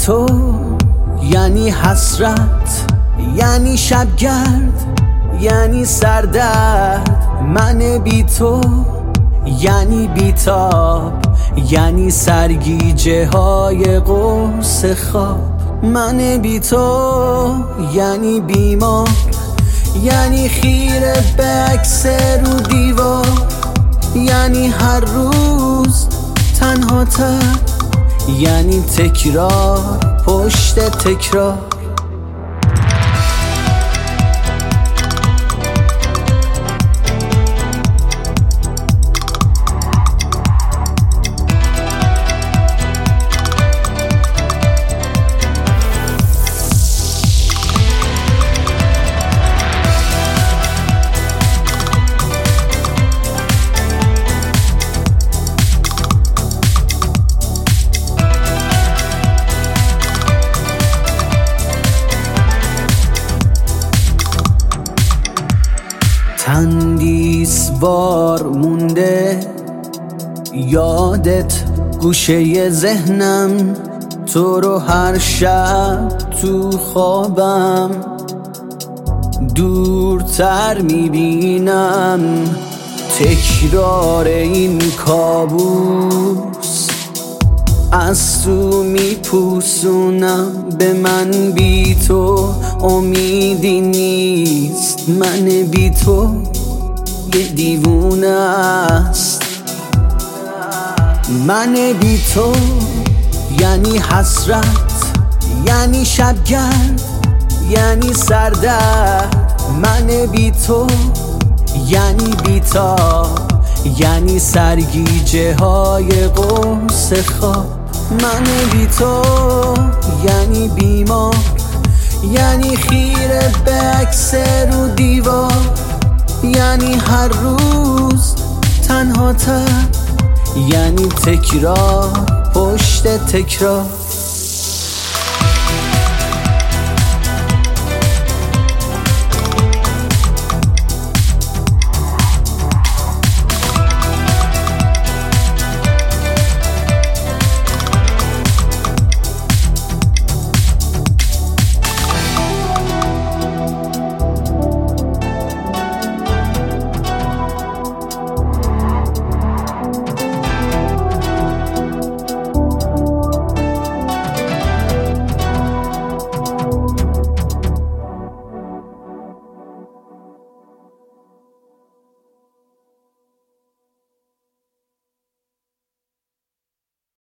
تو یعنی حسرت، یعنی شبگرد، یعنی سردرد. من بی تو یعنی بیتاب، یعنی سرگیجه های قرص خواب. من بی تو یعنی بیمار، یعنی خیره به عکس رو دیوار، یعنی هر روز تنها تر، یعنی تکرار پشت تکرار. تندیسوار مونده یادت گوشه ذهنم، تو رو هر شب تو خوابم دورتر میبینم. تکرار این کابوس از تو میپوسونم. به من بی تو امیدی نیست، من بی تو یه دیوونه است. من بی تو یعنی حسرت، یعنی شبگرد، یعنی سردرد. من بی تو یعنی بیتاب، یعنی سرگیجه های قرص خواب. من بی تو یعنی بیمار، یعنی خیره به عکس رو دیوار، یعنی هر روز تنها تر، یعنی تکرار پشت تکرار.